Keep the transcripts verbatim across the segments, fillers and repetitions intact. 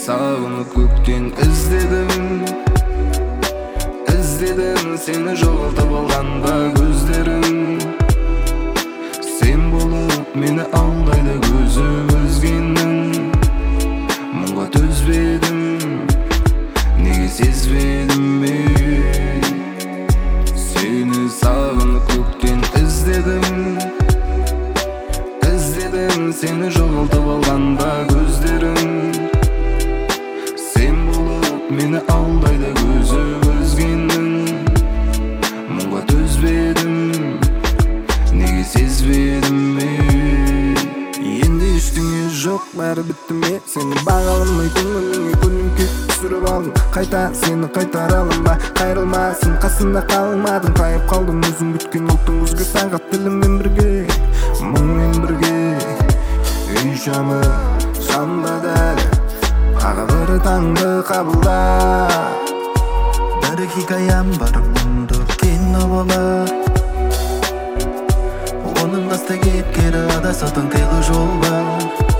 sağınıp көктен izledim İzledim seni жоғалтып алғанда көздерім Sen болып meni алдайды көзі өзгенің Мұңға төзбедім неге сезбедім мен Seni sağınıp көктен izledim İzledim seni жоғалтып алғанда көздерім Sen болып meni алдайды көзі өзгенің Мұңға төзбедім неге сезбедім мен Енді ештеңе жоқ бәрі бітті ме Сені бағаламай көңіліңе көлеңке түсіріп алдым Қайта сені қайтара аламын ба қайрылмасын қасында қалмадың тайып қалдым өзің күткен ұлттың күзгі сағат тіліммен бірге мұңмен бірге үй шамы жанды дәл тағы бір таңды қабылда бір хикаям бар мұнда кино болар оның басты кейіпкері адасатын қилы жол бар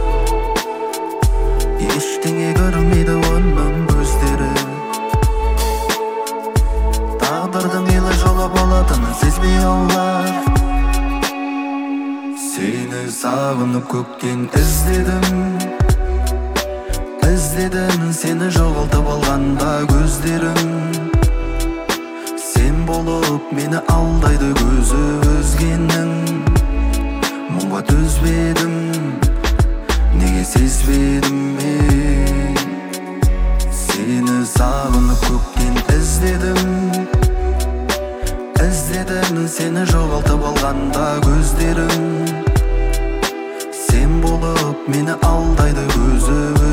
ештеңе көрмейді оның көздері тағдырдың қилы жолы болатынын сезбей аулар Seni sağınıp көктен izledim İzledim seni жоғалтып алғанда көздерім Sen болып meni алдайды көзі өзгенің Мұңға төзбедім неге сезбедім мен Seni sağınıp көктен izledim İzledim seni жоғалтып алғанда көздерім Sen болып meni алдайды көзі